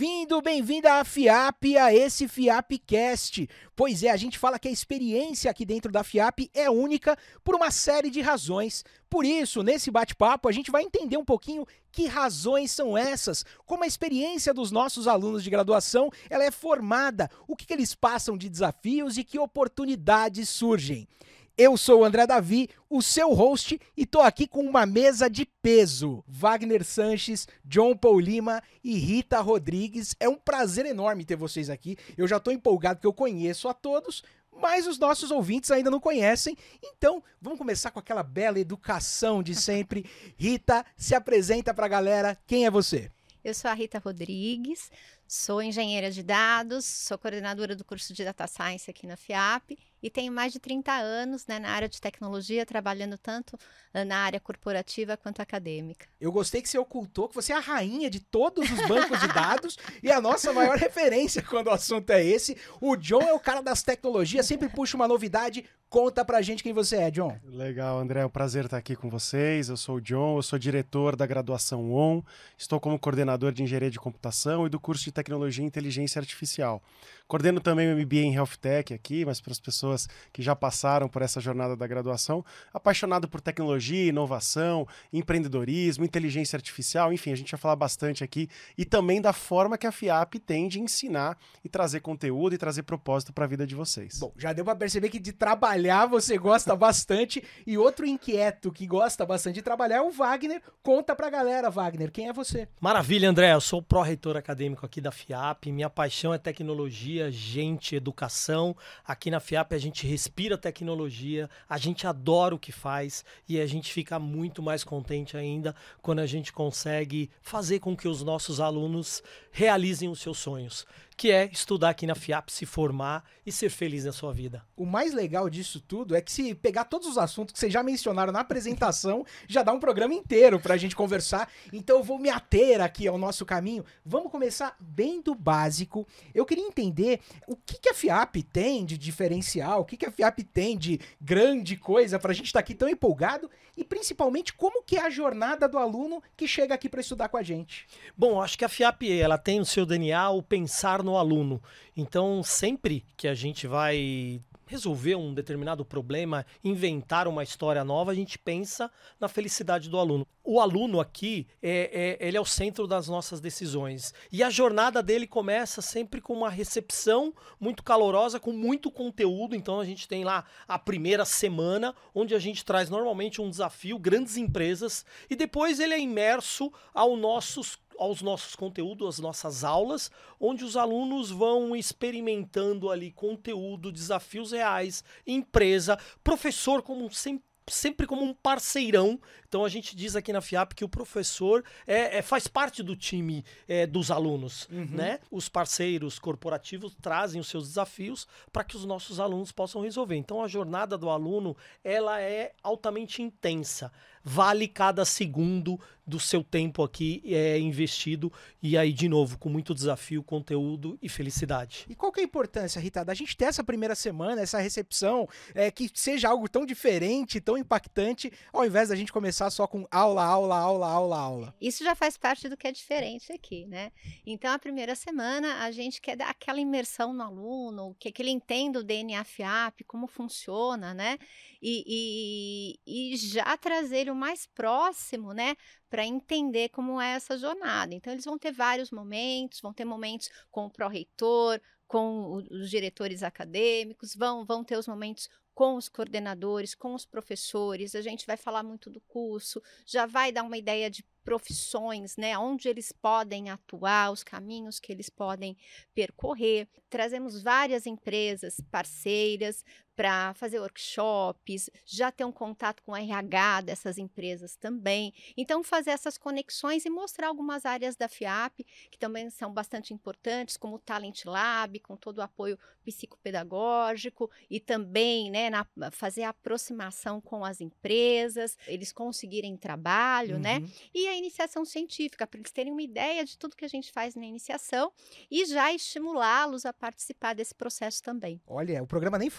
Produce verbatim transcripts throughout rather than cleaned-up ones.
Bem-vindo, bem-vinda à FIAP, a esse FIAPcast. Pois é, a gente fala que a experiência aqui dentro da FIAP é única por uma série de razões. Por isso, nesse bate-papo, a gente vai entender um pouquinho que razões são essas, como a experiência dos nossos alunos de graduação ela é formada, o que, que eles passam de desafios e que oportunidades surgem. Eu sou o André Davi, o seu host, e tô aqui com uma mesa de peso. Wagner Sanches, John Paul Lima e Rita Rodrigues. É um prazer enorme ter vocês aqui. Eu já tô empolgado porque eu conheço a todos, mas os nossos ouvintes ainda não conhecem. Então, vamos começar com aquela bela educação de sempre. Rita, se apresenta pra galera. Quem é você? Eu sou a Rita Rodrigues, sou engenheira de dados, sou coordenadora do curso de Data Science aqui na FIAP e tenho mais de trinta anos, né, na área de tecnologia, trabalhando tanto na área corporativa quanto acadêmica. Eu gostei que você ocultou que você é a rainha de todos os bancos de dados e a nossa maior referência quando o assunto é esse. O John é o cara das tecnologias, sempre puxa uma novidade. Conta pra gente quem você é, John. Legal, André, é um prazer estar aqui com vocês. Eu sou o John, eu sou diretor da graduação O N, estou como coordenador de engenharia de computação e do curso de tecnologia e inteligência artificial. Coordeno também o M B A em Health Tech aqui, mas para as pessoas que já passaram por essa jornada da graduação, apaixonado por tecnologia, inovação, empreendedorismo, inteligência artificial, enfim, a gente vai falar bastante aqui e também da forma que a FIAP tem de ensinar e trazer conteúdo e trazer propósito para a vida de vocês. Bom, já deu para perceber que de trabalhar você gosta bastante, e outro inquieto que gosta bastante de trabalhar é o Wagner. Conta pra galera, Wagner, quem é você? Maravilha, André, eu sou o pró-reitor acadêmico aqui da FIAP, minha paixão é tecnologia, gente, educação. Aqui na FIAP a gente respira tecnologia, a gente adora o que faz e a gente fica muito mais contente ainda quando a gente consegue fazer com que os nossos alunos realizem os seus sonhos, que é estudar aqui na FIAP, se formar e ser feliz na sua vida. O mais legal disso tudo é que se pegar todos os assuntos que vocês já mencionaram na apresentação, já dá um programa inteiro pra gente conversar. Então eu vou me ater aqui ao nosso caminho. Vamos começar bem do básico. Eu queria entender o que, que a FIAP tem de diferencial, o que, que a FIAP tem de grande coisa pra gente estar aqui tão empolgado e principalmente como que é a jornada do aluno que chega aqui pra estudar com a gente. Bom, acho que a FIAP ela tem no seu D N A o pensar no aluno. Então, sempre que a gente vai resolver um determinado problema, inventar uma história nova, a gente pensa na felicidade do aluno. O aluno aqui, é, é, ele é o centro das nossas decisões. E a jornada dele começa sempre com uma recepção muito calorosa, com muito conteúdo. Então a gente tem lá a primeira semana, onde a gente traz normalmente um desafio, grandes empresas, e depois ele é imerso ao nossos aos nossos conteúdos, às nossas aulas, onde os alunos vão experimentando ali conteúdo, desafios reais, empresa, professor como sempre sempre como um parceirão. Então a gente diz aqui na FIAP que o professor é, é, faz parte do time é, dos alunos, uhum. né? Os parceiros corporativos trazem os seus desafios para que os nossos alunos possam resolver. Então a jornada do aluno ela é altamente intensa. Vale cada segundo do seu tempo aqui é investido e aí, de novo, com muito desafio, conteúdo e felicidade. E qual que é a importância, Rita, da gente ter essa primeira semana, essa recepção, é, que seja algo tão diferente, tão impactante, ao invés da gente começar só com aula, aula, aula, aula, aula? Isso já faz parte do que é diferente aqui, né? Então, a primeira semana, a gente quer dar aquela imersão no aluno, que, que ele entenda o D N A FIAP, como funciona, né? E, e, e já trazer ele o mais próximo, né? Para entender como é essa jornada. Então, eles vão ter vários momentos, vão ter momentos com o pró-reitor, com os diretores acadêmicos, vão, vão ter os momentos com os coordenadores, com os professores. A gente vai falar muito do curso, já vai dar uma ideia de profissões, né, onde eles podem atuar, os caminhos que eles podem percorrer. Trazemos várias empresas parceiras para fazer workshops, já ter um contato com o R H dessas empresas também. Então, fazer essas conexões e mostrar algumas áreas da FIAP que também são bastante importantes, como o Talent Lab, com todo o apoio psicopedagógico e também, né, na, fazer a aproximação com as empresas, eles conseguirem trabalho, uhum. né? E a iniciação científica, para eles terem uma ideia de tudo que a gente faz na iniciação e já estimulá-los a participar desse processo também. Olha, o programa nem foi ao ar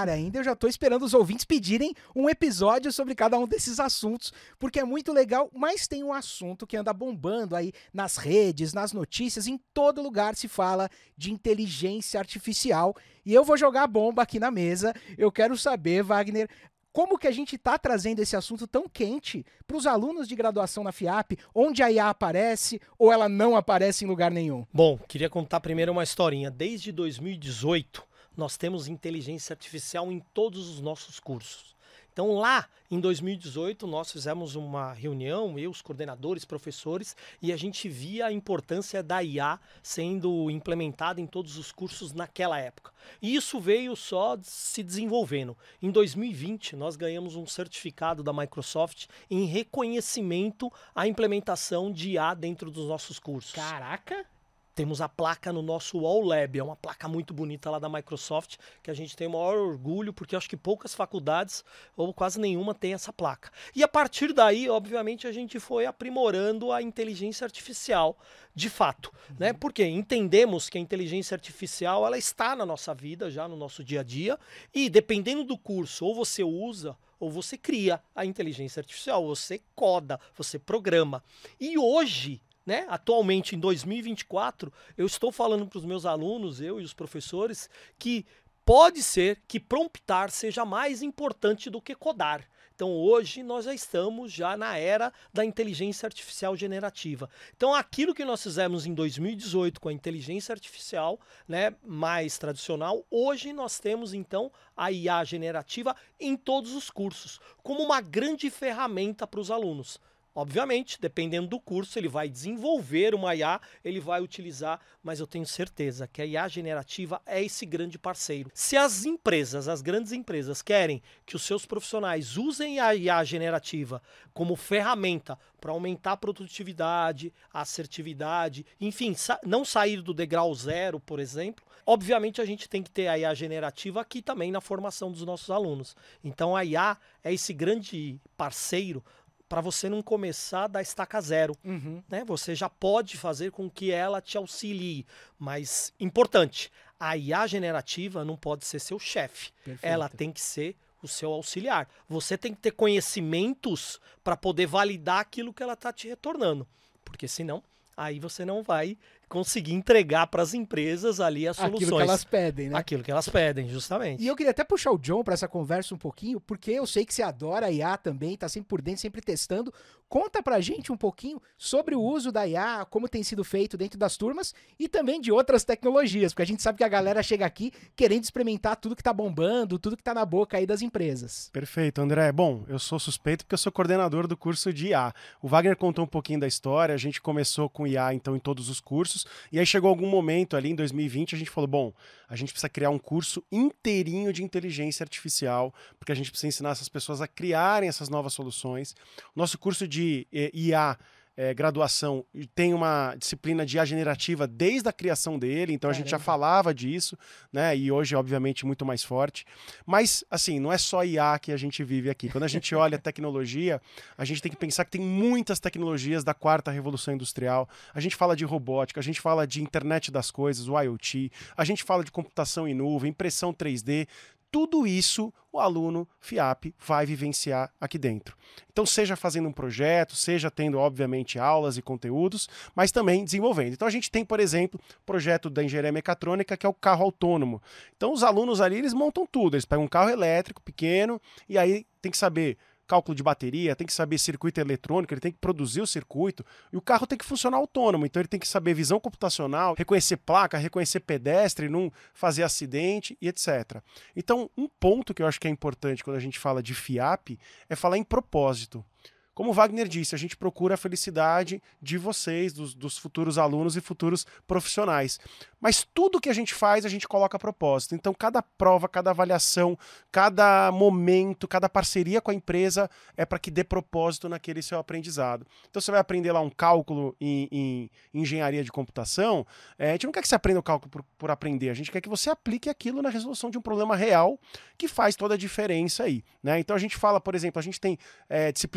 área ainda, eu já tô esperando os ouvintes pedirem um episódio sobre cada um desses assuntos, porque é muito legal, mas tem um assunto que anda bombando aí nas redes, nas notícias, em todo lugar se fala de inteligência artificial, e eu vou jogar a bomba aqui na mesa. Eu quero saber, Wagner, como que a gente está trazendo esse assunto tão quente para os alunos de graduação na FIAP, onde a I A aparece ou ela não aparece em lugar nenhum? Bom, queria contar primeiro uma historinha. Desde dois mil e dezoito, nós temos inteligência artificial em todos os nossos cursos. Então lá, em dois mil e dezoito, nós fizemos uma reunião, eu, os coordenadores, professores, e a gente via a importância da I A sendo implementada em todos os cursos naquela época. E isso veio só se desenvolvendo. Em dois mil e vinte, nós ganhamos um certificado da Microsoft em reconhecimento à implementação de I A dentro dos nossos cursos. Caraca! Temos a placa no nosso Wall Lab, é uma placa muito bonita lá da Microsoft, que a gente tem o maior orgulho, porque acho que poucas faculdades, ou quase nenhuma, tem essa placa. E a partir daí, obviamente, a gente foi aprimorando a inteligência artificial, de fato. Uhum. Né? Porque entendemos que a inteligência artificial ela está na nossa vida, já no nosso dia a dia, e dependendo do curso, ou você usa, ou você cria a inteligência artificial, você coda, você programa. E hoje, né, atualmente em dois mil e vinte e quatro, eu estou falando para os meus alunos, eu e os professores, que pode ser que promptar seja mais importante do que codar. Então hoje nós já estamos já na era da inteligência artificial generativa. Então aquilo que nós fizemos em dois mil e dezoito com a inteligência artificial, né, mais tradicional, hoje nós temos então a I A generativa em todos os cursos, como uma grande ferramenta para os alunos. Obviamente, dependendo do curso, ele vai desenvolver uma I A, ele vai utilizar, mas eu tenho certeza que a I A generativa é esse grande parceiro. Se as empresas, as grandes empresas, querem que os seus profissionais usem a I A generativa como ferramenta para aumentar a produtividade, a assertividade, enfim, sa- não sair do degrau zero, por exemplo, obviamente a gente tem que ter a I A generativa aqui também na formação dos nossos alunos. Então a I A é esse grande parceiro para você não começar da estaca zero. Uhum. Né? Você já pode fazer com que ela te auxilie, mas importante, a I A generativa não pode ser seu chefe, ela tem que ser o seu auxiliar. Você tem que ter conhecimentos para poder validar aquilo que ela está te retornando, porque senão aí você não vai conseguir entregar para as empresas ali as soluções. Aquilo que elas pedem, né? Aquilo que elas pedem, justamente. E eu queria até puxar o John para essa conversa um pouquinho, porque eu sei que você adora a I A também, tá sempre por dentro, sempre testando. Conta pra gente um pouquinho sobre o uso da I A, como tem sido feito dentro das turmas e também de outras tecnologias, porque a gente sabe que a galera chega aqui querendo experimentar tudo que tá bombando, tudo que tá na boca aí das empresas. Perfeito, André. Bom, eu sou suspeito porque eu sou coordenador do curso de I A. O Wagner contou um pouquinho da história, a gente começou com I A, então, em todos os cursos, e aí chegou algum momento ali, em dois mil e vinte, a gente falou, bom, a gente precisa criar um curso inteirinho de inteligência artificial, porque a gente precisa ensinar essas pessoas a criarem essas novas soluções. O nosso curso de eh, I A É, graduação tem uma disciplina de I A generativa desde a criação dele, então Caramba. A gente já falava disso, né? E hoje, obviamente, muito mais forte. Mas, assim, não é só I A que a gente vive aqui. Quando a gente olha a tecnologia, a gente tem que pensar que tem muitas tecnologias da quarta revolução industrial. A gente fala de robótica, a gente fala de internet das coisas, o IoT, a gente fala de computação em nuvem, impressão três D. Tudo isso o aluno FIAP vai vivenciar aqui dentro. Então, seja fazendo um projeto, seja tendo, obviamente, aulas e conteúdos, mas também desenvolvendo. Então, a gente tem, por exemplo, o projeto da engenharia mecatrônica, que é o carro autônomo. Então, os alunos ali, eles montam tudo. Eles pegam um carro elétrico pequeno e aí tem que saber cálculo de bateria, tem que saber circuito eletrônico, ele tem que produzir o circuito, e o carro tem que funcionar autônomo, então ele tem que saber visão computacional, reconhecer placa, reconhecer pedestre, não fazer acidente e etcétera. Então, um ponto que eu acho que é importante quando a gente fala de FIAP é falar em propósito. Como o Wagner disse, a gente procura a felicidade de vocês, dos, dos futuros alunos e futuros profissionais. Mas tudo que a gente faz, a gente coloca a propósito. Então, cada prova, cada avaliação, cada momento, cada parceria com a empresa é para que dê propósito naquele seu aprendizado. Então, você vai aprender lá um cálculo em, em engenharia de computação, é, a gente não quer que você aprenda o cálculo por, por aprender, a gente quer que você aplique aquilo na resolução de um problema real que faz toda a diferença aí, né? Então, a gente fala, por exemplo, a gente tem é, disciplinas de computação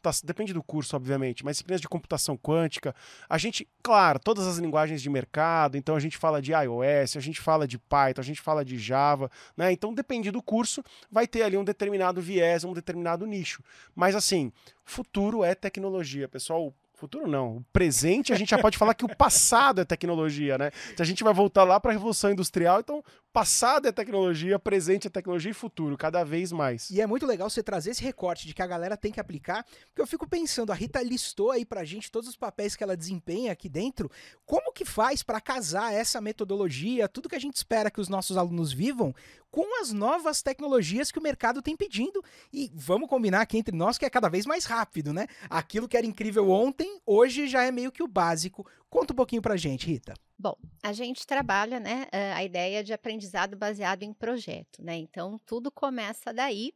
computação, depende do curso, obviamente, mas disciplinas de computação quântica, a gente, claro, todas as linguagens de mercado, então a gente fala de iOS, a gente fala de Python, a gente fala de Java, né? Então, depende do curso, vai ter ali um determinado viés, um determinado nicho. Mas, assim, futuro é tecnologia, pessoal. Futuro não, o presente a gente já pode falar que o passado é tecnologia, né? Se a gente vai voltar lá para a Revolução Industrial, então passado é tecnologia, presente é tecnologia e futuro, cada vez mais. E é muito legal você trazer esse recorte de que a galera tem que aplicar, porque eu fico pensando, a Rita listou aí pra gente todos os papéis que ela desempenha aqui dentro, como que faz para casar essa metodologia, tudo que a gente espera que os nossos alunos vivam, com as novas tecnologias que o mercado tem pedindo, e vamos combinar aqui entre nós que é cada vez mais rápido, né? Aquilo que era incrível ontem, hoje já é meio que o básico. Conta um pouquinho pra gente, Rita. Bom, a gente trabalha, né, a ideia de aprendizado baseado em projeto, né? Então, tudo começa daí.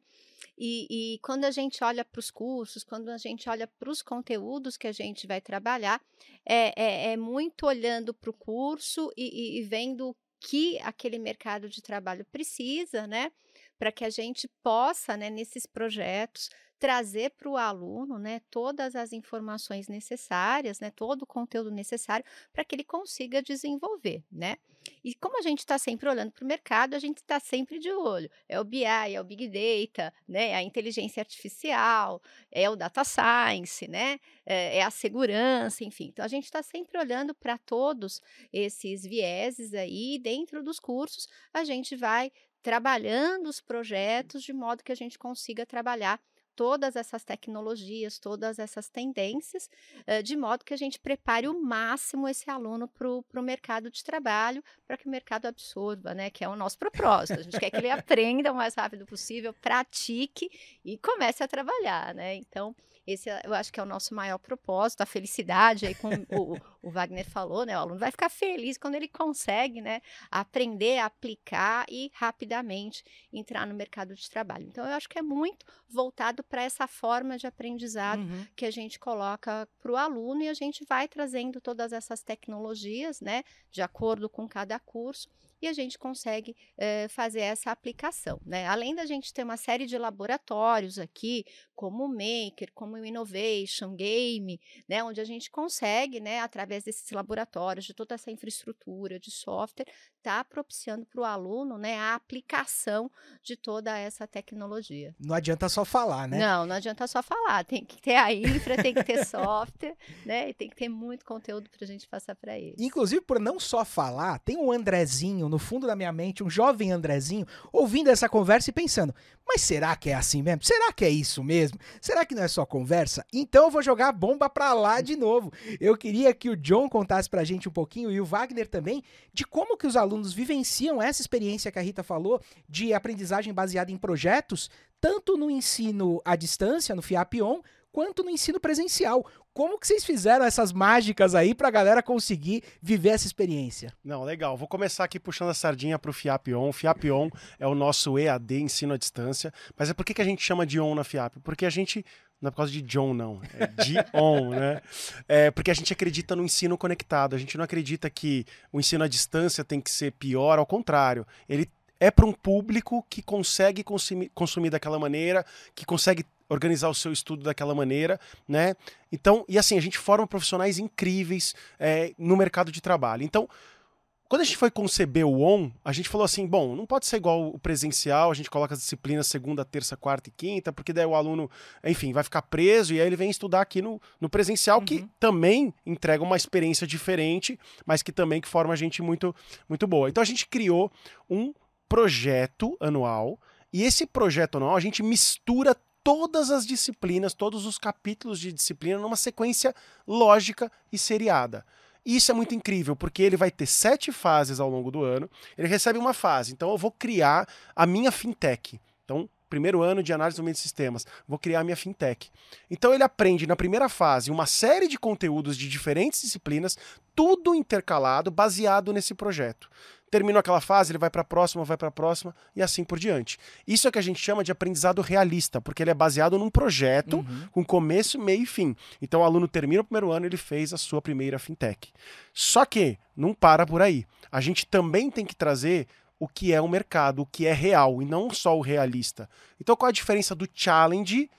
E, e quando a gente olha para os cursos, quando a gente olha para os conteúdos que a gente vai trabalhar, é, é, é muito olhando para o curso e, e, e vendo o que aquele mercado de trabalho precisa, né? Para que a gente possa, né, nesses projetos, trazer para o aluno, né, todas as informações necessárias, né, todo o conteúdo necessário para que ele consiga desenvolver, né? E como a gente está sempre olhando para o mercado, a gente está sempre de olho. É o B I, é o Big Data, né, é a inteligência artificial, é o Data Science, né, é, é a segurança, enfim. Então, a gente está sempre olhando para todos esses vieses aí. Dentro dos cursos, a gente vai trabalhando os projetos de modo que a gente consiga trabalhar todas essas tecnologias, todas essas tendências, de modo que a gente prepare o máximo esse aluno para o mercado de trabalho, para que o mercado absorva, né? Que é o nosso propósito. A gente quer que ele aprenda o mais rápido possível, pratique e comece a trabalhar, né? Então, esse eu acho que é o nosso maior propósito, a felicidade, aí como o, o Wagner falou, né? O aluno vai ficar feliz quando ele consegue, né, aprender, aplicar e rapidamente entrar no mercado de trabalho. Então, eu acho que é muito voltado para essa forma de aprendizado uhum. que a gente coloca para o aluno, e a gente vai trazendo todas essas tecnologias, né, de acordo com cada curso, e a gente consegue eh, fazer essa aplicação, né? Além da gente ter uma série de laboratórios aqui, como o Maker, como o Innovation, Game, né? Onde a gente consegue, né, através desses laboratórios, de toda essa infraestrutura de software, tá propiciando para o aluno, né, a aplicação de toda essa tecnologia. Não adianta só falar, né? Não, não adianta só falar. Tem que ter a infra, tem que ter software, né? E tem que ter muito conteúdo para a gente passar para eles. Inclusive, por não só falar, tem um Andrezinho no fundo da minha mente, um jovem Andrezinho, ouvindo essa conversa e pensando, mas será que é assim mesmo? Será que é isso mesmo? Será que não é só conversa? Então eu vou jogar a bomba pra lá de novo. Eu queria que o John contasse pra gente um pouquinho, e o Wagner também, de como que os alunos vivenciam essa experiência que a Rita falou, de aprendizagem baseada em projetos, tanto no ensino à distância, no FIAP-On, quanto no ensino presencial. Como que vocês fizeram essas mágicas aí pra galera conseguir viver essa experiência? Não, legal. Vou começar aqui puxando a sardinha pro FIAP-On. O FIAP-On é o nosso E A D, ensino à distância. Mas é por que que a gente chama de ON na FIAP? Porque a gente... Não é por causa de John, não. É de on, né? É porque a gente acredita no ensino conectado. A gente não acredita que o ensino à distância tem que ser pior. Ao contrário. Ele é para um público que consegue consumir, consumir daquela maneira, que consegue organizar o seu estudo daquela maneira, né? Então, e assim, a gente forma profissionais incríveis é, no mercado de trabalho. Então, quando a gente foi conceber o ON, a gente falou assim, bom, não pode ser igual o presencial, a gente coloca as disciplinas segunda, terça, quarta e quinta, porque daí o aluno, enfim, vai ficar preso e aí ele vem estudar aqui no, no presencial, uhum. que também entrega uma experiência diferente, mas que também que forma a gente muito, muito boa. Então a gente criou um projeto anual, e esse projeto anual a gente mistura todas as disciplinas, todos os capítulos de disciplina numa sequência lógica e seriada. E isso é muito incrível, porque ele vai ter sete fases ao longo do ano, ele recebe uma fase, então eu vou criar a minha fintech. Então, primeiro ano de análise de desenvolvimento de sistemas, vou criar a minha fintech. Então ele aprende na primeira fase uma série de conteúdos de diferentes disciplinas, tudo intercalado, baseado nesse projeto. Terminou aquela fase, ele vai para a próxima, vai para a próxima e assim por diante. Isso é que a gente chama de aprendizado realista, porque ele é baseado num projeto uhum. com começo, meio e fim. Então o aluno termina o primeiro ano, ele fez a sua primeira fintech. Só que não para por aí. A gente também tem que trazer o que é o mercado, o que é real e não só o realista. Então qual a diferença do challenge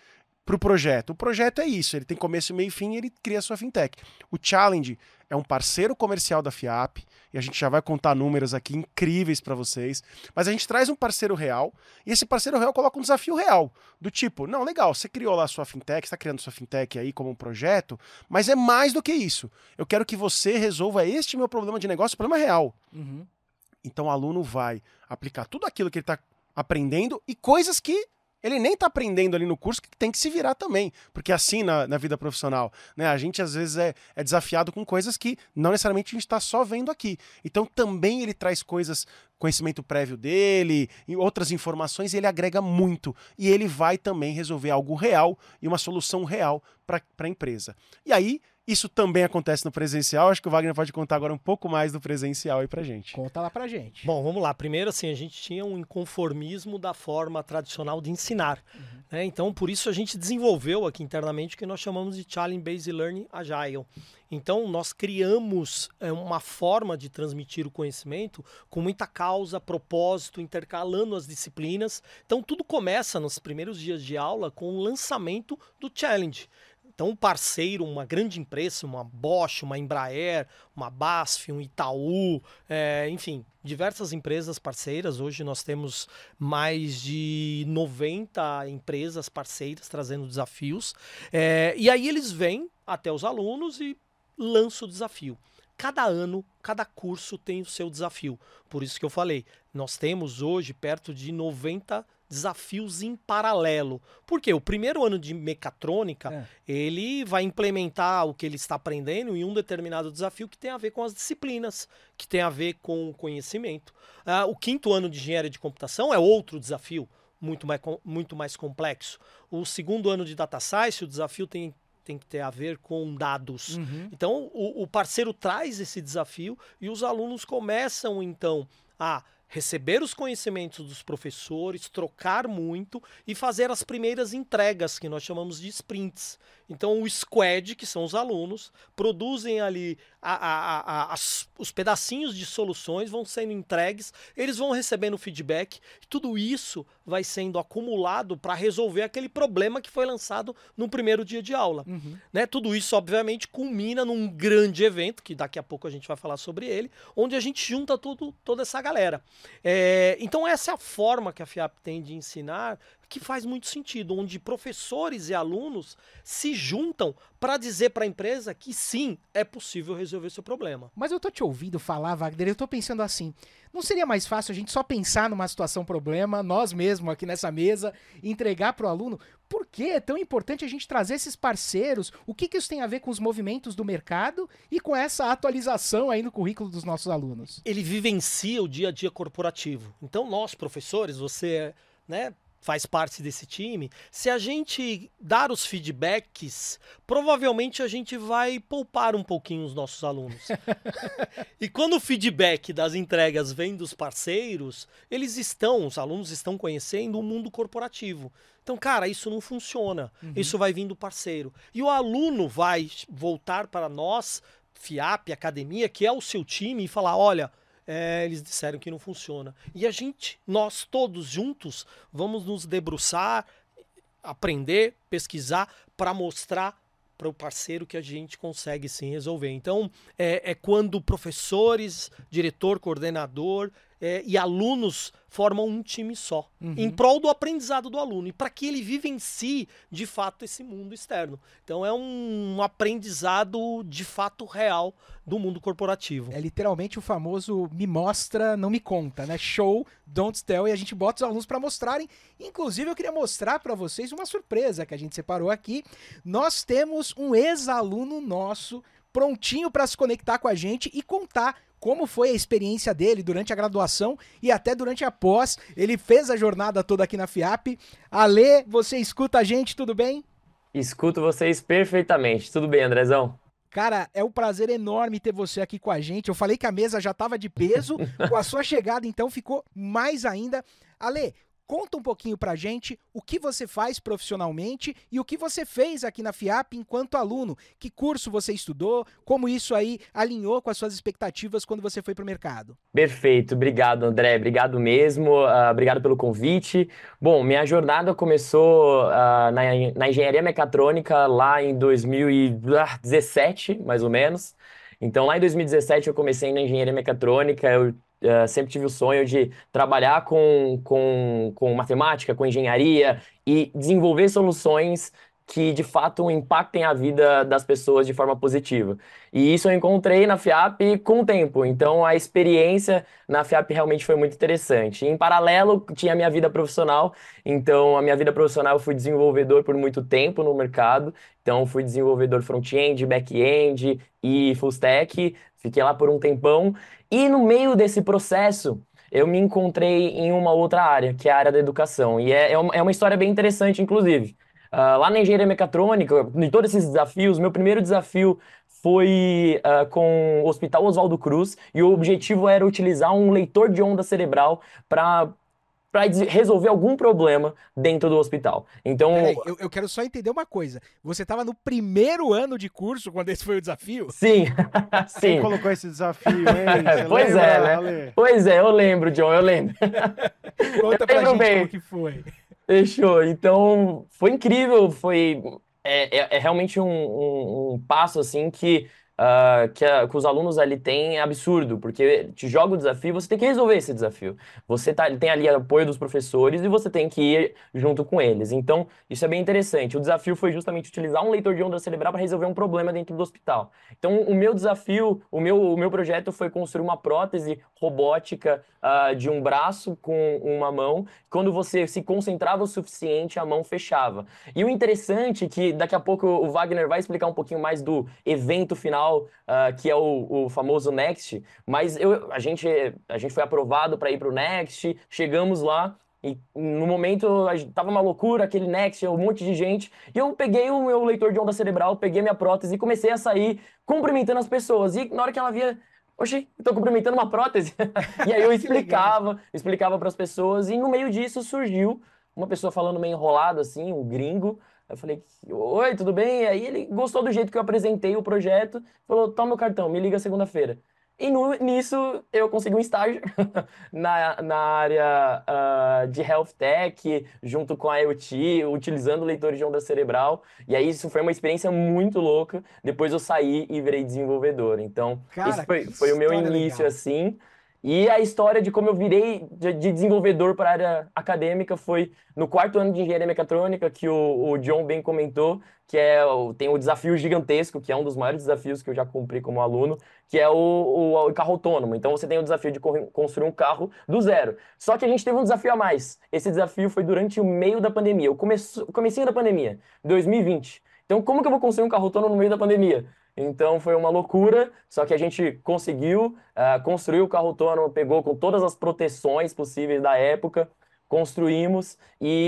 para o projeto? O projeto é isso, ele tem começo, meio e fim e ele cria a sua fintech. O Challenge é um parceiro comercial da FIAP, e a gente já vai contar números aqui incríveis para vocês, mas a gente traz um parceiro real, e esse parceiro real coloca um desafio real, do tipo, não, legal, você criou lá a sua fintech, está criando sua fintech aí como um projeto, mas é mais do que isso. Eu quero que você resolva este meu problema de negócio, problema real. Uhum. Então o aluno vai aplicar tudo aquilo que ele está aprendendo e coisas que ele nem está aprendendo ali no curso, que tem que se virar também. Porque assim na, na vida profissional, né, a gente às vezes é, é desafiado com coisas que não necessariamente a gente está só vendo aqui. Então também ele traz coisas, conhecimento prévio dele, e outras informações, e ele agrega muito. E ele vai também resolver algo real e uma solução real para a empresa. E aí, isso também acontece no presencial. Acho que o Wagner pode contar agora um pouco mais do presencial aí pra gente. Conta lá pra gente. Bom, vamos lá. Primeiro, assim, a gente tinha um inconformismo da forma tradicional de ensinar. Uhum. Né? Então, por isso a gente desenvolveu aqui internamente o que nós chamamos de Challenge Based Learning Agile. Então, nós criamos é, uma forma de transmitir o conhecimento com muita causa, propósito, intercalando as disciplinas. Então, tudo começa nos primeiros dias de aula com o lançamento do Challenge. Então, um parceiro, uma grande empresa, uma Bosch, uma Embraer, uma B A S F, um Itaú, é, enfim, diversas empresas parceiras. Hoje nós temos mais de noventa empresas parceiras trazendo desafios. É, e aí eles vêm até os alunos e lançam o desafio. Cada ano, cada curso tem o seu desafio. Por isso que eu falei, nós temos hoje perto de noventa desafios em paralelo. Por quê? O primeiro ano de mecatrônica, é. ele vai implementar o que ele está aprendendo em um determinado desafio que tem a ver com as disciplinas, que tem a ver com o conhecimento. Ah, o quinto ano de engenharia de computação é outro desafio, muito mais, muito mais complexo. O segundo ano de data science, o desafio tem tem que ter a ver com dados. Uhum. Então, o, o parceiro traz esse desafio e os alunos começam, então, a receber os conhecimentos dos professores, trocar muito e fazer as primeiras entregas, que nós chamamos de sprints. Então, o squad, que são os alunos, produzem ali a, a, a, as, os pedacinhos de soluções, vão sendo entregues, eles vão recebendo feedback, e tudo isso vai sendo acumulado para resolver aquele problema que foi lançado no primeiro dia de aula. Uhum. Né? Tudo isso, obviamente, culmina num grande evento, que daqui a pouco a gente vai falar sobre ele, onde a gente junta tudo, toda essa galera. É, então, essa é a forma que a FIAP tem de ensinar, que faz muito sentido, onde professores e alunos se juntam para dizer para a empresa que sim, é possível resolver seu problema. Mas eu tô te ouvindo falar, Wagner, eu tô pensando assim, não seria mais fácil a gente só pensar numa situação problema, nós mesmos aqui nessa mesa, entregar para o aluno? Por que é tão importante a gente trazer esses parceiros? O que, que isso tem a ver com os movimentos do mercado e com essa atualização aí no currículo dos nossos alunos? Ele vivencia o dia a dia corporativo. Então nós, professores, você, né, faz parte desse time, se a gente dar os feedbacks, provavelmente a gente vai poupar um pouquinho os nossos alunos. E quando o feedback das entregas vem dos parceiros, eles estão, os alunos estão conhecendo o mundo corporativo. Então, cara, isso não funciona. Uhum. Isso vai vir do parceiro. E o aluno vai voltar para nós, FIAP, academia, que é o seu time, e falar, olha, É, eles disseram que não funciona. E a gente, nós todos juntos, vamos nos debruçar, aprender, pesquisar, para mostrar para o parceiro que a gente consegue sim resolver. Então, é, é quando professores, diretor, coordenador é, e alunos formam um time só, uhum. em prol do aprendizado do aluno, e para que ele vivencie, de fato, esse mundo externo. Então, é um aprendizado, de fato, real do mundo corporativo. É literalmente o famoso me mostra, não me conta, né? Show, don't tell, e a gente bota os alunos para mostrarem. Inclusive, eu queria mostrar para vocês uma surpresa que a gente separou aqui. Nós temos um ex-aluno nosso prontinho para se conectar com a gente e contar como foi a experiência dele durante a graduação e até durante a pós. Ele fez a jornada toda aqui na FIAP. Alê, você escuta a gente, tudo bem? Escuto vocês perfeitamente. Tudo bem, Andrezão? Cara, é um prazer enorme ter você aqui com a gente. Eu falei que a mesa já estava de peso, com a sua chegada, então, ficou mais ainda. Alê, Conta um pouquinho pra gente o que você faz profissionalmente e o que você fez aqui na FIAP enquanto aluno. Que curso você estudou, como isso aí alinhou com as suas expectativas quando você foi pro mercado. Perfeito, obrigado, André, obrigado mesmo, uh, obrigado pelo convite. Bom, minha jornada começou uh, na, na engenharia mecatrônica lá em dois mil e dezessete, mais ou menos. Então, lá em dois mil e dezessete eu comecei na engenharia mecatrônica, eu uh, sempre tive o sonho de trabalhar com, com, com matemática, com engenharia e desenvolver soluções que, de fato, impactem a vida das pessoas de forma positiva. E isso eu encontrei na FIAP com o tempo, então a experiência na FIAP realmente foi muito interessante. Em paralelo, tinha a minha vida profissional, então a minha vida profissional eu fui desenvolvedor por muito tempo no mercado, então fui desenvolvedor front-end, back-end e full stack, fiquei lá por um tempão, e no meio desse processo eu me encontrei em uma outra área, que é a área da educação, e é, é uma é uma história bem interessante, inclusive. Uh, lá na engenharia mecatrônica, em todos esses desafios, meu primeiro desafio foi uh, com o Hospital Oswaldo Cruz, e o objetivo era utilizar um leitor de onda cerebral para para resolver algum problema dentro do hospital. Então, Peraí, eu, eu quero só entender uma coisa. Você estava no primeiro ano de curso quando esse foi o desafio? sim, sim. Quem colocou esse desafio, hein? Você Pois lembra, é, né? Ale? Pois é, eu lembro, John, eu lembro. Conta Eu pra lembro gente bem. como que foi. Fechou. Então, foi incrível, foi é, é, é realmente um, um, um passo assim que, ah, que, a- que os alunos ali têm é absurdo, porque te joga o desafio, você tem que resolver esse desafio. Você tá, tem ali apoio dos professores e você tem que ir junto com eles. Então, isso é bem interessante. O desafio foi justamente utilizar um leitor de onda cerebral para resolver um problema dentro do hospital. Então, o meu desafio, o meu, o meu projeto foi construir uma prótese robótica, ah, de um braço com uma mão. Quando você se concentrava o suficiente, a mão fechava. E o interessante é que daqui a pouco o Wagner vai explicar um pouquinho mais do evento final, ah, que é o, o famoso Next, mas eu, a gente, a gente foi aprovado para ir para o Next, chegamos lá. E no momento a gente- tava uma loucura, aquele Next, um monte de gente. E eu peguei o meu leitor de onda cerebral, peguei a minha prótese e comecei a sair cumprimentando as pessoas. E na hora que ela via, oxi, eu tô cumprimentando uma prótese. E aí eu Que legal. explicava, explicava para as pessoas. E no meio disso surgiu uma pessoa falando meio enrolado assim, um gringo. Eu falei, oi, tudo bem? E aí ele gostou do jeito que eu apresentei o projeto, falou, toma meu cartão, me liga segunda-feira. E no- nisso eu consegui um estágio na, na área ah, de Health Tech, junto com a IoT, utilizando leitores de onda cerebral. E aí isso foi uma experiência muito louca. Depois eu saí e virei desenvolvedor. Então, esse Cara, foi, que foi o meu história início, legal. assim. E a história de como eu virei de, de desenvolvedor para a área acadêmica foi no quarto ano de engenharia mecatrônica, que o, o John bem comentou, que é o- tem o desafio gigantesco, que é um dos maiores desafios que eu já cumpri como aluno, que é o, o- o carro autônomo. Então você tem o desafio de corre- construir um carro do zero. Só que a gente teve um desafio a mais. Esse desafio foi durante o meio da pandemia, o começo, o comecinho da pandemia, dois mil e vinte. Então como que eu vou construir um carro autônomo no meio da pandemia? Então foi uma loucura, só que a gente conseguiu, ah, construir o carro autônomo, pegou com todas as proteções possíveis da época, construímos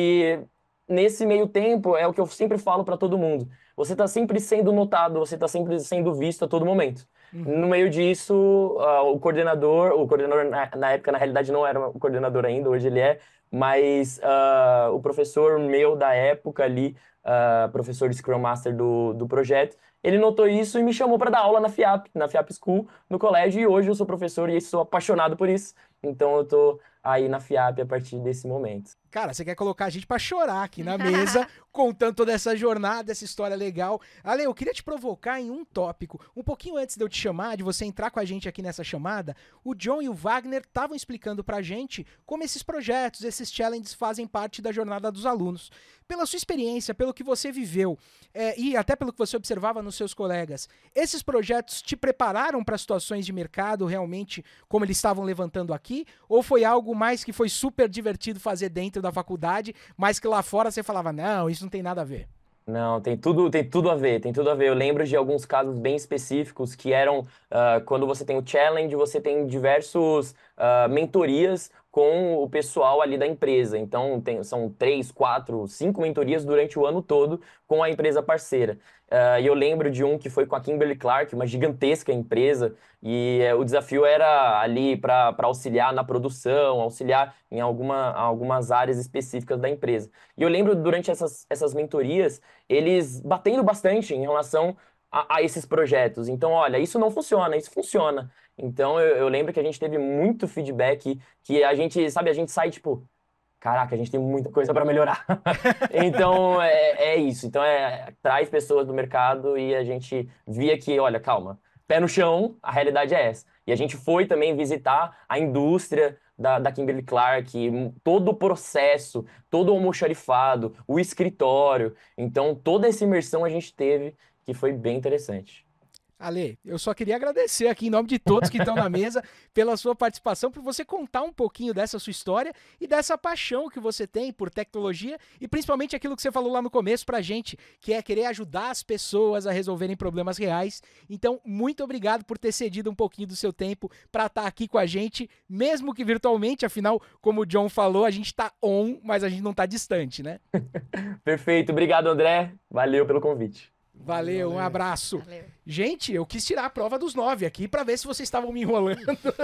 e nesse meio tempo é o que eu sempre falo para todo mundo. Você está sempre sendo notado, você está sempre sendo visto a todo momento. Uhum. No meio disso, ah, o coordenador, o coordenador na, na época na realidade não era o coordenador ainda, hoje ele é, mas ah, o professor meu da época ali, ah, professor de Scrum Master do, do projeto, ele notou isso e me chamou para dar aula na FIAP, na FIAP School, no colégio, e hoje eu sou professor e sou apaixonado por isso. Então eu tô aí na FIAP a partir desse momento. Cara, você quer colocar a gente pra chorar aqui na mesa, contando toda essa jornada, essa história legal. Ale, eu queria te provocar em um tópico. Um pouquinho antes de eu te chamar, de você entrar com a gente aqui nessa chamada, o John e o Wagner estavam explicando pra gente como esses projetos, esses challenges fazem parte da jornada dos alunos. Pela sua experiência, pelo que você viveu, é, e até pelo que você observava nos seus colegas, esses projetos te prepararam para situações de mercado realmente como eles estavam levantando aqui? Ou foi algo mais que foi super divertido fazer dentro da faculdade, mas que lá fora você falava, não, isso não tem nada a ver? Não, tem tudo, tem tudo a ver, tem tudo a ver. Eu lembro de alguns casos bem específicos que eram ah, quando você tem o challenge, você tem diversos ah, mentorias, com o pessoal ali da empresa. Então, tem, são três, quatro, cinco mentorias durante o ano todo com a empresa parceira. Uh, e eu lembro de um que foi com a Kimberly-Clark, uma gigantesca empresa, e uh, o desafio era ali para auxiliar na produção, auxiliar em alguma, algumas áreas específicas da empresa. E eu lembro, durante essas, essas mentorias, eles batendo bastante em relação a, a esses projetos. Então, olha, isso não funciona, isso funciona. Então, eu, eu lembro que a gente teve muito feedback, que a gente, sabe, a gente sai, tipo, caraca, a gente tem muita coisa para melhorar. Então, é, é isso. Então, é, traz pessoas do mercado e a gente via que, olha, calma, pé no chão, a realidade é essa. E a gente foi também visitar a indústria da, da Kimberly-Clark, todo o processo, todo o almoxarifado, o escritório. Então, toda essa imersão a gente teve, que foi bem interessante. Ale, eu só queria agradecer aqui em nome de todos que estão na mesa pela sua participação, por você contar um pouquinho dessa sua história e dessa paixão que você tem por tecnologia e principalmente aquilo que você falou lá no começo pra gente, que é querer ajudar as pessoas a resolverem problemas reais. Então, muito obrigado por ter cedido um pouquinho do seu tempo para estar aqui com a gente, mesmo que virtualmente, afinal, como o John falou, a gente tá on, mas a gente não tá distante, né? Perfeito, obrigado, André. Valeu pelo convite. Valeu, um abraço. Valeu. Gente, eu quis tirar a prova dos nove aqui pra ver se vocês estavam me enrolando,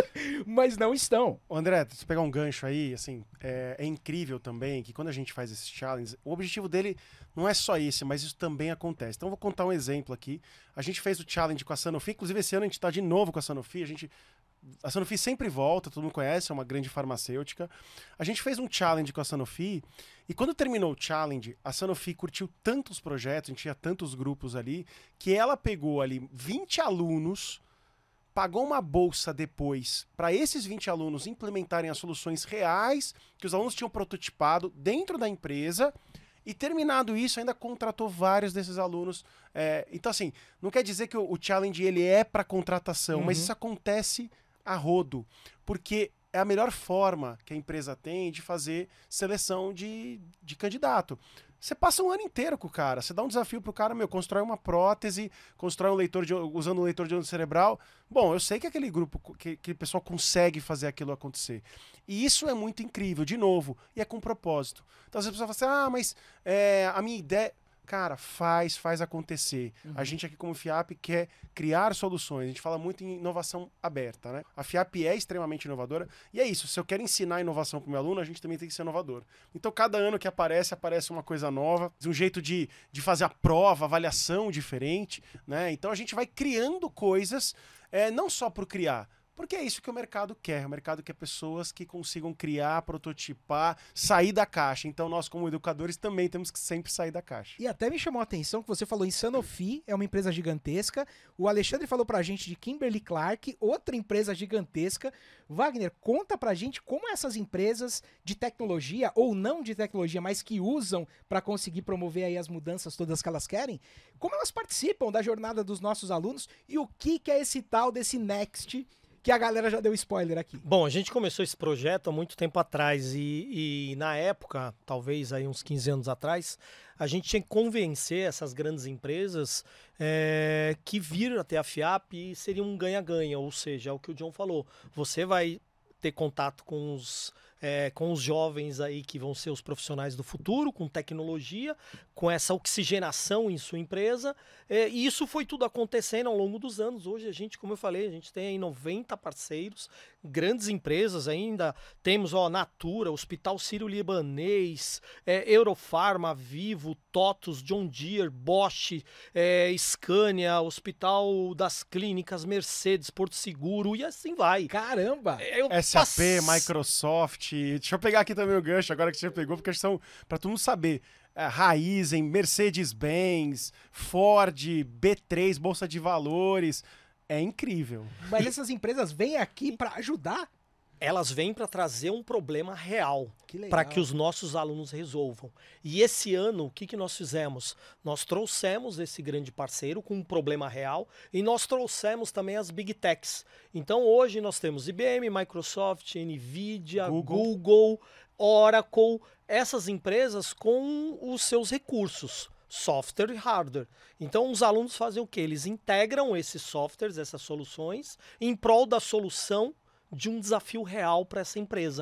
mas não estão. Ô André, se pegar um gancho aí, assim, é, é incrível também que quando a gente faz esse challenge, o objetivo dele não é só esse, mas isso também acontece. Então eu vou contar um exemplo aqui. A gente fez o challenge com a Sanofi, inclusive esse ano a gente tá de novo com a Sanofi, a gente... A Sanofi sempre volta, todo mundo conhece, é uma grande farmacêutica. A gente fez um challenge com a Sanofi e quando terminou o challenge, a Sanofi curtiu tantos projetos, a gente tinha tantos grupos ali, que ela pegou ali vinte alunos, pagou uma bolsa depois para esses vinte alunos implementarem as soluções reais que os alunos tinham prototipado dentro da empresa e terminado isso ainda contratou vários desses alunos. É, então assim, não quer dizer que o, o challenge ele é para contratação, Uhum. mas isso acontece a rodo, porque é a melhor forma que a empresa tem de fazer seleção de, de candidato. Você passa um ano inteiro com o cara, você dá um desafio pro cara, meu, constrói uma prótese, constrói um leitor de, usando um leitor de onda cerebral. Bom, eu sei que aquele grupo, que aquele pessoal consegue fazer aquilo acontecer. E isso é muito incrível, de novo, e é com propósito. Então as pessoas falam assim, ah, mas é, a minha ideia... Cara, faz, faz acontecer. Uhum. A gente aqui como FIAP quer criar soluções. A gente fala muito em inovação aberta, né? A FIAP é extremamente inovadora. E é isso, se eu quero ensinar inovação para o meu aluno, a gente também tem que ser inovador. Então, cada ano que aparece, aparece uma coisa nova, um jeito de, de fazer a prova, avaliação diferente, né? Então, a gente vai criando coisas, é, não só por criar, porque é isso que o mercado quer. O mercado quer pessoas que consigam criar, prototipar, sair da caixa. Então nós, como educadores, também temos que sempre sair da caixa. E até me chamou a atenção que você falou em Sanofi, é uma empresa gigantesca. O Alexandre falou pra gente de Kimberly-Clark, outra empresa gigantesca. Wagner, conta pra gente como essas empresas de tecnologia, ou não de tecnologia, mas que usam para conseguir promover aí as mudanças todas que elas querem, como elas participam da jornada dos nossos alunos e o que, que é esse tal desse Next, que a galera já deu spoiler aqui. Bom, a gente começou esse projeto há muito tempo atrás e, e na época, talvez aí uns quinze anos atrás, a gente tinha que convencer essas grandes empresas é, que vir até a FIAP seria um ganha-ganha, ou seja, é o que o John falou, você vai ter contato com os... É, com os jovens aí que vão ser os profissionais do futuro, com tecnologia, com essa oxigenação em sua empresa, é, e isso foi tudo acontecendo ao longo dos anos. Hoje a gente, como eu falei, a gente tem aí noventa parceiros, grandes empresas ainda, temos ó, Natura, Hospital Sírio-Libanês, é, Eurofarma, Vivo, TOTUS, John Deere, Bosch, é, Scania, Hospital das Clínicas, Mercedes, Porto Seguro, e assim vai. Caramba! Eu S A P, pass... Microsoft, deixa eu pegar aqui também o gancho, agora que você pegou, porque são, para todo mundo saber, é, Raizen, Mercedes-Benz, Ford, B três, Bolsa de Valores, é incrível. Mas essas empresas vêm aqui para ajudar? Elas vêm para trazer um problema real, Que legal. para que os nossos alunos resolvam. E esse ano, o que, que nós fizemos? Nós trouxemos esse grande parceiro com um problema real e nós trouxemos também as Big Techs. Então hoje nós temos I B M, Microsoft, Nvidia, Google. Google, Oracle, essas empresas com os seus recursos, software e hardware. Então os alunos fazem o quê? Eles integram esses softwares, essas soluções, em prol da solução de um desafio real para essa empresa.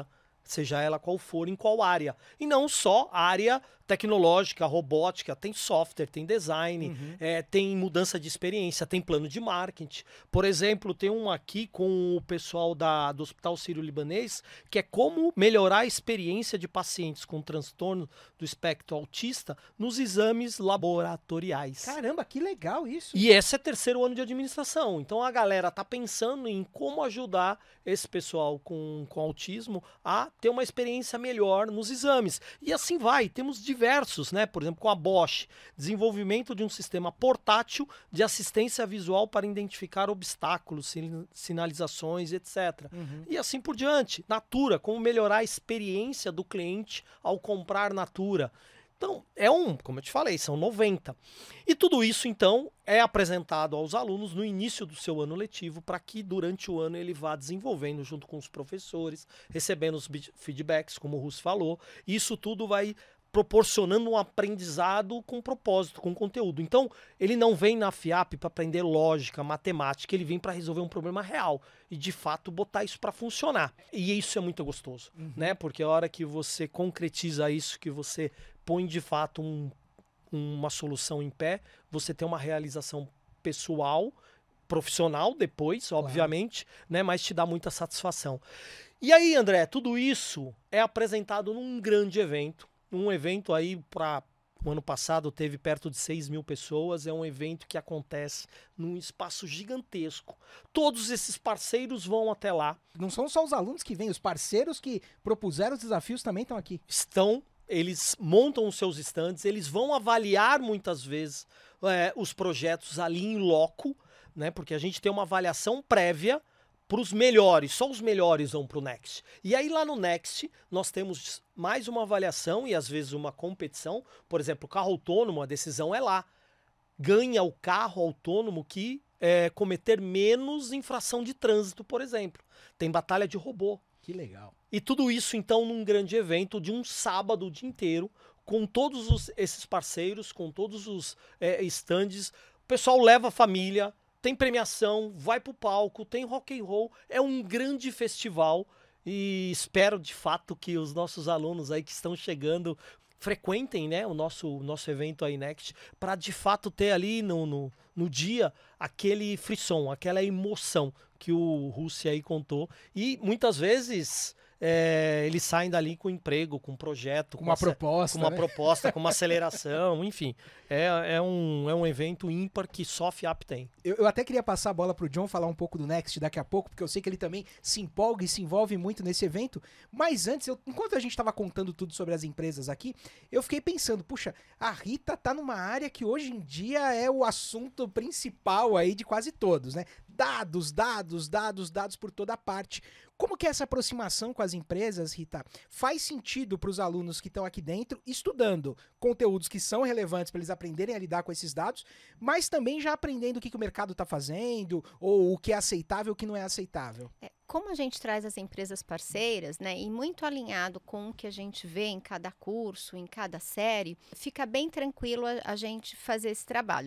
seja ela qual for, em qual área. E não só área tecnológica, robótica, tem software, tem design, Uhum. é, tem mudança de experiência, tem plano de marketing. Por exemplo, tem um aqui com o pessoal da, do Hospital Sírio-Libanês, que é como melhorar a experiência de pacientes com transtorno do espectro autista nos exames laboratoriais. Caramba, que legal isso. E esse é terceiro ano de administração. Então a galera tá pensando em como ajudar esse pessoal com, com autismo a ter uma experiência melhor nos exames. E assim vai, temos diversos, né? Por exemplo, com a Bosch, desenvolvimento de um sistema portátil de assistência visual para identificar obstáculos, sin- sinalizações, etcétera. Uhum. E assim por diante. Natura, como melhorar a experiência do cliente ao comprar Natura. Então, é um, como eu te falei, são noventa. E tudo isso, então, é apresentado aos alunos no início do seu ano letivo, para que durante o ano ele vá desenvolvendo junto com os professores, recebendo os bi- feedbacks, como o Russo falou. E isso tudo vai proporcionando um aprendizado com propósito, com conteúdo. Então, ele não vem na FIAP para aprender lógica, matemática, ele vem para resolver um problema real e, de fato, botar isso para funcionar. E isso é muito gostoso, Uhum. né? Porque a hora que você concretiza isso, que você põe, de fato, um, uma solução em pé, você tem uma realização pessoal, profissional depois, Claro. obviamente, né? Mas te dá muita satisfação. E aí, André, tudo isso é apresentado num grande evento, um evento aí para o ano passado teve perto de seis mil pessoas, é um evento que acontece num espaço gigantesco. Todos esses parceiros vão até lá, Não são só os alunos que vêm, os parceiros que propuseram os desafios também estão aqui. estão, eles montam os seus estandes, eles vão avaliar muitas vezes é, os projetos ali em loco, né? Porque a gente tem uma avaliação prévia para os melhores, só os melhores vão para o Next. E aí lá no Next nós temos mais uma avaliação e às vezes uma competição. Por exemplo, o carro autônomo, a decisão é lá. Ganha o carro autônomo que é, cometer menos infração de trânsito, por exemplo. Tem batalha de robô. Que legal. E tudo isso, então, num grande evento de um sábado o dia inteiro, com todos os- esses parceiros, com todos os é, estandes. O pessoal leva a família, tem premiação, vai pro palco, tem rock and roll. É um grande festival e espero, de fato, que os nossos alunos aí que estão chegando frequentem, né, o nosso, o nosso evento aí Next, para de fato ter ali no, no, no dia aquele frisson, aquela emoção que o Rússia aí contou. E muitas vezes é, eles saem dali com emprego, com projeto, Com uma ace- proposta, com uma né? proposta, com uma aceleração, enfim. É, é, um, é um evento ímpar que só a FIAP tem. Eu, eu até queria passar a bola pro John falar um pouco do Next daqui a pouco, porque eu sei que ele também se empolga e se envolve muito nesse evento. Mas antes, eu- enquanto a gente estava contando tudo sobre as empresas aqui, eu fiquei pensando, puxa, a Rita tá numa área que hoje em dia é o assunto principal aí de quase todos, né? Dados, dados, dados, dados por toda parte. Como que é essa aproximação com as empresas, Rita, faz sentido para os alunos que estão aqui dentro, estudando conteúdos que são relevantes para eles aprenderem a lidar com esses dados, mas também já aprendendo o que, que o mercado está fazendo, ou o que é aceitável e o que não é aceitável? É, como a gente traz as empresas parceiras, né, e muito alinhado com o que a gente vê em cada curso, em cada série, fica bem tranquilo a, a gente fazer esse trabalho.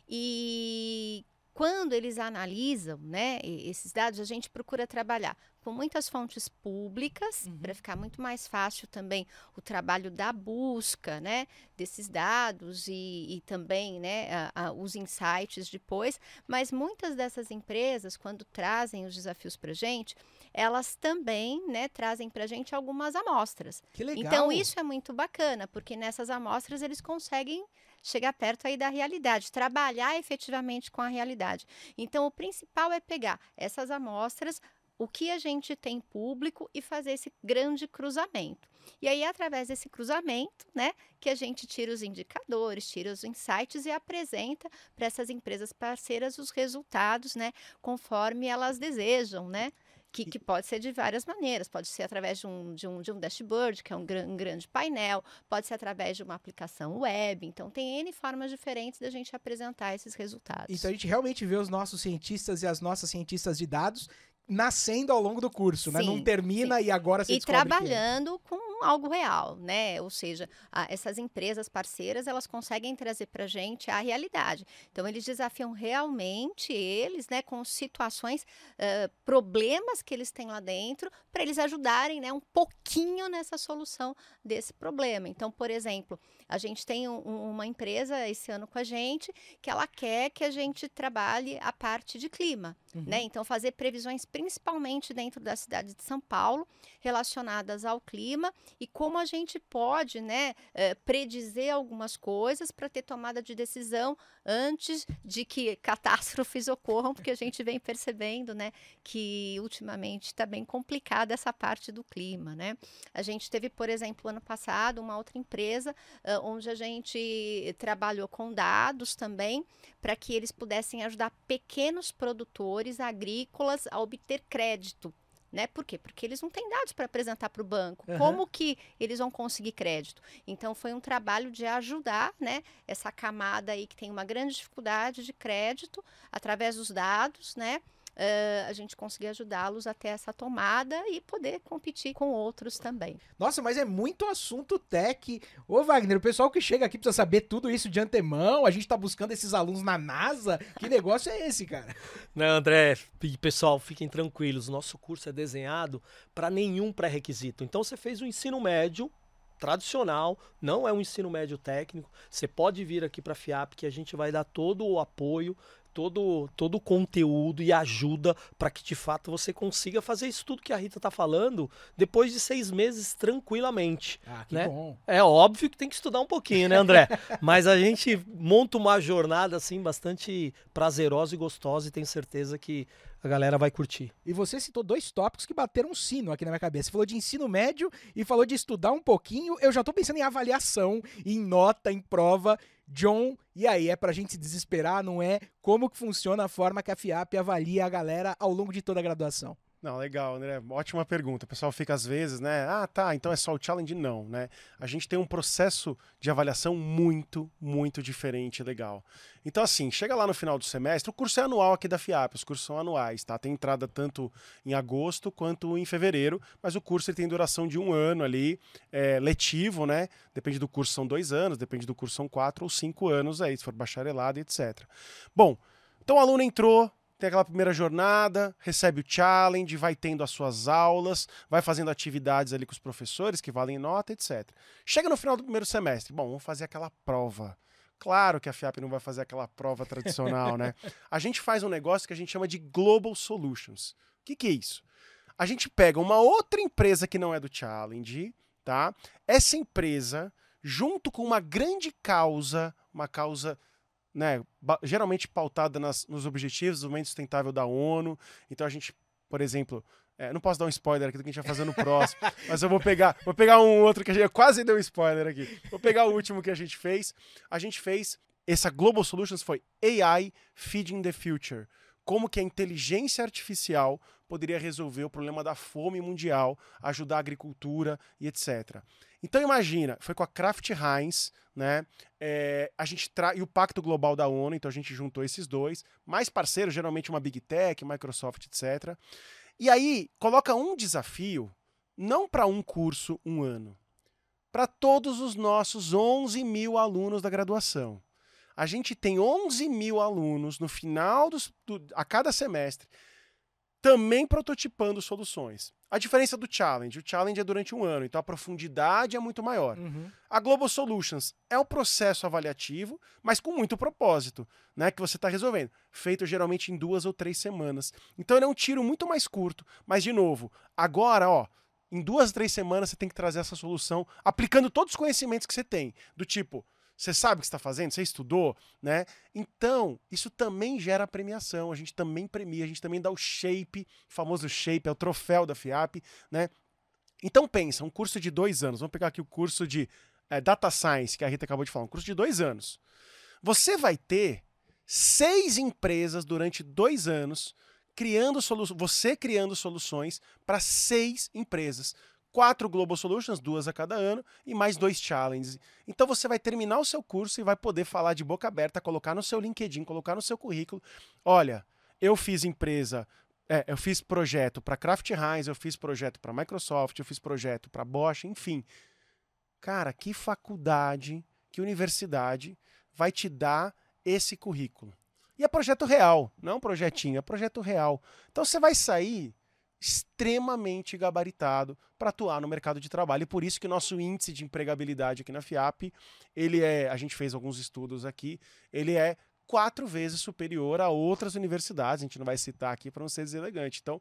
E quando eles analisam, né, e- esses dados, a gente procura trabalhar com muitas fontes públicas, Uhum. para ficar muito mais fácil também o trabalho da busca, né, desses dados e, e também, né, a- a- os insights depois. Mas muitas dessas empresas, quando trazem os desafios para a gente, elas também, né, trazem para a gente algumas amostras. Que legal. Então, isso é muito bacana, porque nessas amostras eles conseguem chegar perto aí da realidade, trabalhar efetivamente com a realidade. Então, o principal é pegar essas amostras, o que a gente tem público e fazer esse grande cruzamento. E aí, através desse cruzamento, né, que a gente tira os indicadores, tira os insights e apresenta para essas empresas parceiras os resultados, né, conforme elas desejam, né? Que, que pode ser de várias maneiras, pode ser através de um, de um, de um dashboard, que é um, gran, um grande painel, pode ser através de uma aplicação web, então tem N formas diferentes da gente apresentar esses resultados. Então a gente realmente vê os nossos cientistas e as nossas cientistas de dados nascendo ao longo do curso, né? Sim, Não termina e agora você E descobre que é. trabalhando com um algo real, né? Ou seja, a, essas empresas parceiras, elas conseguem trazer para a gente a realidade. Então, eles desafiam realmente eles, né, com situações, uh, problemas que eles têm lá dentro, para eles ajudarem, né, um pouquinho nessa solução desse problema. Então, por exemplo, a gente tem um, uma empresa esse ano com a gente que ela quer que a gente trabalhe a parte de clima, uhum. né? Então, fazer previsões principalmente dentro da cidade de São Paulo, relacionadas ao clima e como a gente pode, né, eh, predizer algumas coisas para ter tomada de decisão antes de que catástrofes ocorram, porque a gente vem percebendo, né, que ultimamente está bem complicada essa parte do clima, né? A gente teve, por exemplo, ano passado, uma outra empresa uh, onde a gente trabalhou com dados também para que eles pudessem ajudar pequenos produtores agrícolas a obter crédito. Né? Por quê? Porque eles não têm dados para apresentar para o banco. Uhum. Como que eles vão conseguir crédito? Então, foi um trabalho de ajudar, né, essa camada aí que tem uma grande dificuldade de crédito, através dos dados, né? Uh, a gente conseguir ajudá-los até essa tomada e poder competir com outros também. Nossa, mas é muito assunto tech. Ô Wagner, o pessoal que chega aqui precisa saber tudo isso de antemão, a gente tá buscando esses alunos na NASA, que negócio é esse, cara? Não, André, pessoal, fiquem tranquilos, nosso curso é desenhado para nenhum pré-requisito. Então você fez o ensino médio tradicional, não é um ensino médio técnico, você pode vir aqui para a FIAP que a gente vai dar todo o apoio, todo, todo o conteúdo e ajuda para que de fato você consiga fazer isso tudo que a Rita está falando depois de seis meses tranquilamente. Ah, que né? bom. É óbvio que tem que estudar um pouquinho, né, André? Mas a gente monta uma jornada assim bastante prazerosa e gostosa e tenho certeza que a galera vai curtir. E você citou dois tópicos que bateram um sino aqui na minha cabeça. Você falou de ensino médio e falou de estudar um pouquinho. Eu já tô pensando em avaliação, em nota, em prova. John, e aí, é pra gente se desesperar, não é? Como que funciona a forma que a FIAP avalia a galera ao longo de toda a graduação? Não, legal, André. Ótima pergunta. O pessoal fica às vezes, né? Ah, tá, então é só o challenge? Não, né? A gente tem um processo de avaliação muito, muito diferente e legal. Então, assim, chega lá no final do semestre, o curso é anual aqui da FIAP, os cursos são anuais, tá? Tem entrada tanto em agosto quanto em fevereiro, mas o curso ele tem duração de um ano ali, é, letivo, né? Depende do curso, são dois anos, depende do curso, são quatro ou cinco anos aí, se for bacharelado, etcétera. Bom, então o aluno entrou, tem aquela primeira jornada, recebe o challenge, vai tendo as suas aulas, vai fazendo atividades ali com os professores que valem nota, etcétera. Chega no final do primeiro semestre, bom, vamos fazer aquela prova. Claro que a FIAP não vai fazer aquela prova tradicional, né? A gente faz um negócio que a gente chama de Global Solutions. O que, que é isso? A gente pega uma outra empresa que não é do challenge, tá? Essa empresa, junto com uma grande causa, uma causa... né, geralmente pautada nas, nos Objetivos do Desenvolvimento Sustentável da ONU. Então a gente, por exemplo, é, não posso dar um spoiler aqui do que a gente vai fazer no próximo, mas eu vou pegar, vou pegar um outro que a gente quase deu um spoiler aqui. Vou pegar o último que a gente fez. A gente fez, essa Global Solutions foi A I Feeding the Future. Como que a inteligência artificial poderia resolver o problema da fome mundial, ajudar a agricultura e etcétera. Então imagina, foi com a Kraft Heinz, né? É, a gente tra... e o Pacto Global da ONU, então a gente juntou esses dois, mais parceiros, geralmente uma Big Tech, Microsoft, etcétera. E aí coloca um desafio, não para um curso, um ano, para todos os nossos onze mil alunos da graduação. A gente tem onze mil alunos no final dos, do, a cada semestre, também prototipando soluções. A diferença do challenge, o challenge é durante um ano, então a profundidade é muito maior. Uhum. A Global Solutions é um processo avaliativo, mas com muito propósito, né, que você está resolvendo, feito geralmente em duas ou três semanas. Então ele é um tiro muito mais curto, mas de novo, agora, ó, em duas, três semanas você tem que trazer essa solução, aplicando todos os conhecimentos que você tem, do tipo... Você sabe o que está fazendo? Você estudou? Né? Então, isso também gera premiação. A gente também premia, a gente também dá o shape, o famoso shape, é o troféu da FIAP. Né? Então, pensa, um curso de dois anos. Vamos pegar aqui o curso de é, Data Science, que a Rita acabou de falar. Um curso de dois anos. Você vai ter seis empresas durante dois anos, criando solu- você criando soluções para seis empresas. Quatro Global Solutions, duas a cada ano, e mais dois challenges. Então você vai terminar o seu curso e vai poder falar de boca aberta, colocar no seu LinkedIn, colocar no seu currículo. Olha, eu fiz empresa É, eu fiz projeto para Kraft Heinz, eu fiz projeto para Microsoft, eu fiz projeto para Bosch, enfim. Cara, que faculdade, que universidade vai te dar esse currículo? E é projeto real, não é um projetinho, é projeto real. Então você vai sair extremamente gabaritado para atuar no mercado de trabalho. E por isso que o nosso índice de empregabilidade aqui na FIAP, ele é, a gente fez alguns estudos aqui, ele é quatro vezes superior a outras universidades. A gente não vai citar aqui para não ser deselegante. Então,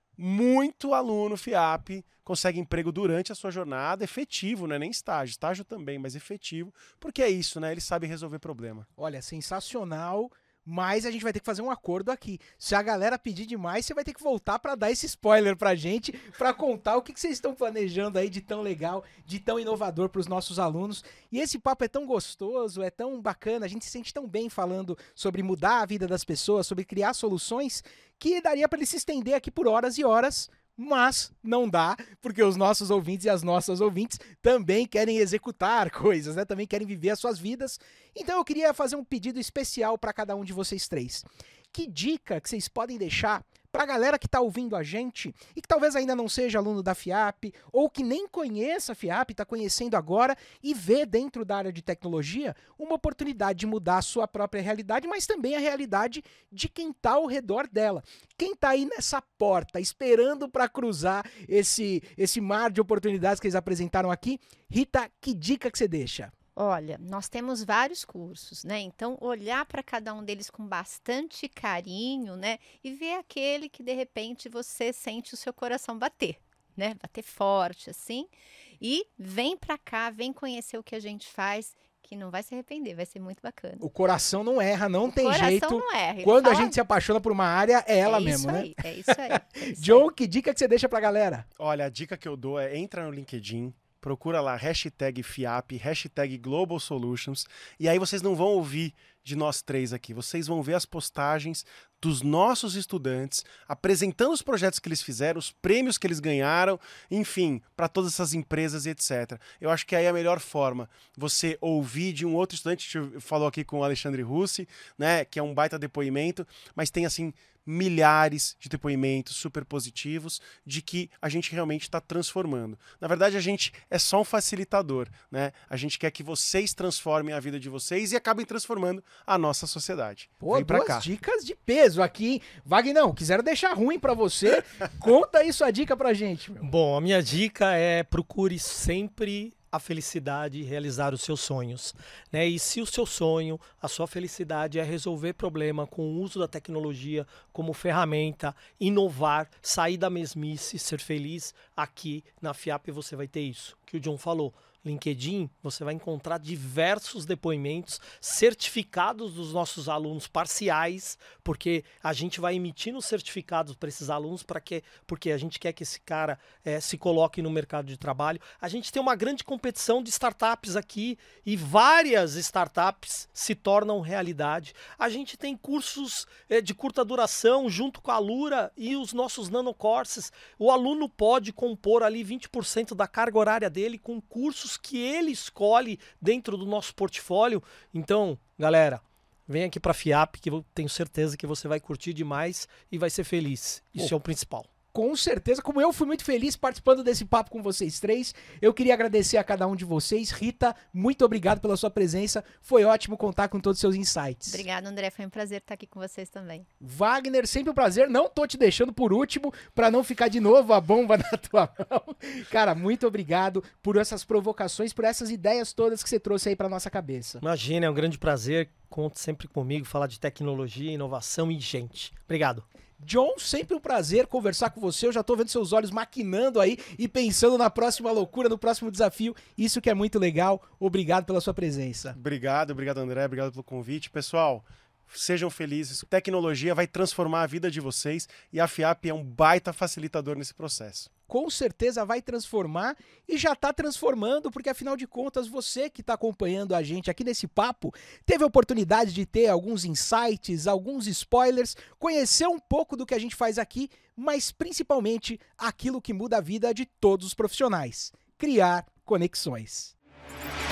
muito aluno FIAP consegue emprego durante a sua jornada, efetivo, não é nem estágio, estágio também, mas efetivo, porque é isso, né? Ele sabe resolver problema. Olha, sensacional. Mas a gente vai ter que fazer um acordo aqui. Se a galera pedir demais, você vai ter que voltar para dar esse spoiler pra gente, para contar o que, que vocês estão planejando aí de tão legal, de tão inovador para os nossos alunos. E esse papo é tão gostoso, é tão bacana, a gente se sente tão bem falando sobre mudar a vida das pessoas, sobre criar soluções, que daria para ele se estender aqui por horas e horas. Mas não dá, porque os nossos ouvintes e as nossas ouvintes também querem executar coisas, né? Também querem viver as suas vidas. Então eu queria fazer um pedido especial para cada um de vocês três. Que dica que vocês podem deixar para a galera que está ouvindo a gente e que talvez ainda não seja aluno da FIAP ou que nem conheça a FIAP, está conhecendo agora e vê dentro da área de tecnologia uma oportunidade de mudar a sua própria realidade, mas também a realidade de quem está ao redor dela. Quem está aí nessa porta esperando para cruzar esse, esse mar de oportunidades que eles apresentaram aqui, Rita, que dica que você deixa? Olha, nós temos vários cursos, né? Então, olhar para cada um deles com bastante carinho, né? E ver aquele que, de repente, você sente o seu coração bater, né? Bater forte, assim. E vem para cá, vem conhecer o que a gente faz, que não vai se arrepender, vai ser muito bacana. O coração não erra, não o tem coração jeito. Não erra. Ele Quando fala... a gente se apaixona por uma área, é ela é mesmo, isso né? Aí, é isso aí. É isso John, aí. que dica que você deixa pra galera? Olha, a dica que eu dou é entra no LinkedIn, procura lá hashtag FIAP, hashtag Global Solutions, e aí vocês não vão ouvir de nós três aqui, vocês vão ver as postagens dos nossos estudantes, apresentando os projetos que eles fizeram, os prêmios que eles ganharam, enfim, para todas essas empresas e etcétera. Eu acho que aí é a melhor forma, você ouvir de um outro estudante, a gente falou aqui com o Alexandre Russi, né, que é um baita depoimento, mas tem assim milhares de depoimentos super positivos de que a gente realmente está transformando. Na verdade, a gente é só um facilitador, né? A gente quer que vocês transformem a vida de vocês e acabem transformando a nossa sociedade. Pô, Vem pra duas cá. dicas de peso aqui, hein? Wagner, quiseram deixar ruim pra você, conta aí sua dica pra gente, meu. Bom, a minha dica é procure sempre a felicidade e realizar os seus sonhos, né? E se o seu sonho, a sua felicidade é resolver problema com o uso da tecnologia como ferramenta, inovar, sair da mesmice, ser feliz, aqui na FIAP você vai ter isso, que o John falou. LinkedIn, você vai encontrar diversos depoimentos certificados dos nossos alunos parciais, porque a gente vai emitindo certificados para esses alunos, para que, porque a gente quer que esse cara é, se coloque no mercado de trabalho. A gente tem uma grande competição de startups aqui e várias startups se tornam realidade. A gente tem cursos é, de curta duração junto com a Lura e os nossos nanocourses. O aluno pode compor ali vinte por cento da carga horária dele com cursos que ele escolhe dentro do nosso portfólio. Então, galera, vem aqui para a FIAP que eu tenho certeza que você vai curtir demais e vai ser feliz. Isso Oh. é o principal. Com certeza, como eu fui muito feliz participando desse papo com vocês três, eu queria agradecer a cada um de vocês. Rita, muito obrigado pela sua presença, foi ótimo contar com todos os seus insights. Obrigada, André, foi um prazer estar aqui com vocês também. Wagner, sempre um prazer, não tô te deixando por último, pra não ficar de novo a bomba na tua mão. Cara, muito obrigado por essas provocações, por essas ideias todas que você trouxe aí pra nossa cabeça. Imagina, é um grande prazer. Conte sempre comigo, falar de tecnologia, inovação e gente. Obrigado. John, sempre um prazer conversar com você. Eu já tô vendo seus olhos maquinando aí e pensando na próxima loucura, no próximo desafio. Isso que é muito legal. Obrigado pela sua presença. Obrigado, obrigado André, obrigado pelo convite. Pessoal, sejam felizes. Tecnologia vai transformar a vida de vocês e a FIAP é um baita facilitador nesse processo. Com certeza vai transformar e já está transformando, porque afinal de contas você que está acompanhando a gente aqui nesse papo teve a oportunidade de ter alguns insights, alguns spoilers, conhecer um pouco do que a gente faz aqui, mas principalmente aquilo que muda a vida de todos os profissionais: criar conexões.